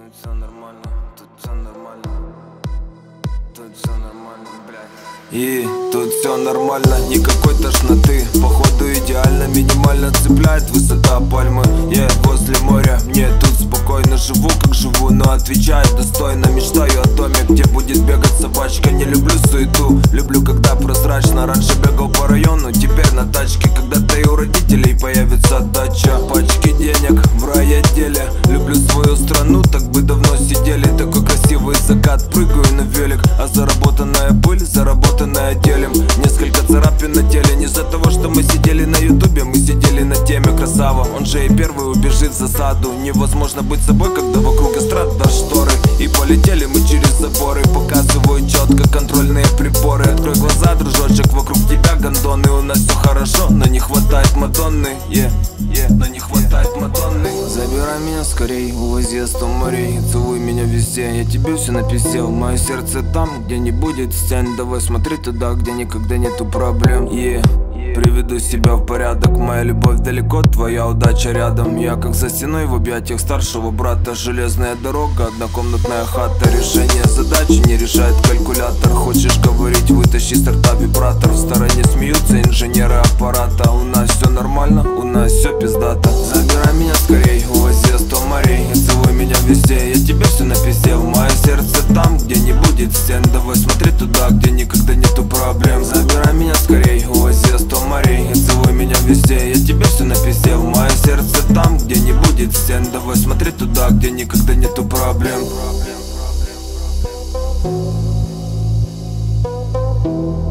Тут все нормально, тут все нормально. Тут все нормально, блядь. И тут все нормально, никакой тошноты. Походу идеально, минимально цепляет высота пальмы. Я возле моря, мне тут спокойно живу, как живу, но отвечаю достойно. Мечтаю о доме, где будет бегать собачка. Не люблю суету, люблю, когда прозрачно. Раньше бегал по району, теперь на тачке. Когда-то и у родителей появится дача. Пачки денег в райотделе. Люблю свою страну, так бы давно сидели. Такой красивый закат, прыгаю на велик. А заработанная пыль, заработанная делим. Несколько царапин на теле. Не из-за того, что мы сидели на ютубе, мы сидели на теме красава. Он же и первый убежит в засаду. Невозможно быть собой, когда вокруг эстрада шторы. И полетели мы через заборы. Показываю четко контрольные приборы. Открой глаза, дружочек, вокруг тебя гондоны. У нас все хорошо, но не хватает Мадонны. Но не хватает Мадонны. Забирай меня скорей, увози от 100 морей. Целуй меня везде, я тебе все написал. Мое сердце там, где не будет стен. Давай смотри туда, где никогда нету проблем. Приведу себя в порядок, моя любовь далеко, твоя удача рядом. Я как за стеной в объятиях старшего брата. Железная дорога, однокомнатная хата. Решение задачи не решает калькулятор. Хочешь говорить, вытащи с рта вибратор. В стороне смеются инженеры аппарата. У нас все нормально, у нас все пиздато. Забирай меня скорей, увози 100 морей. Целуй меня везде, я тебе все написал. Мое сердце там, где не будет стен. Давай смотри туда, где никогда нету проблем. Забирай меня скорей, увози 100 морей. Целуй меня везде, я тебе все написал. Мое сердце там, где не будет стен. Давай смотри туда, где никогда нету проблем.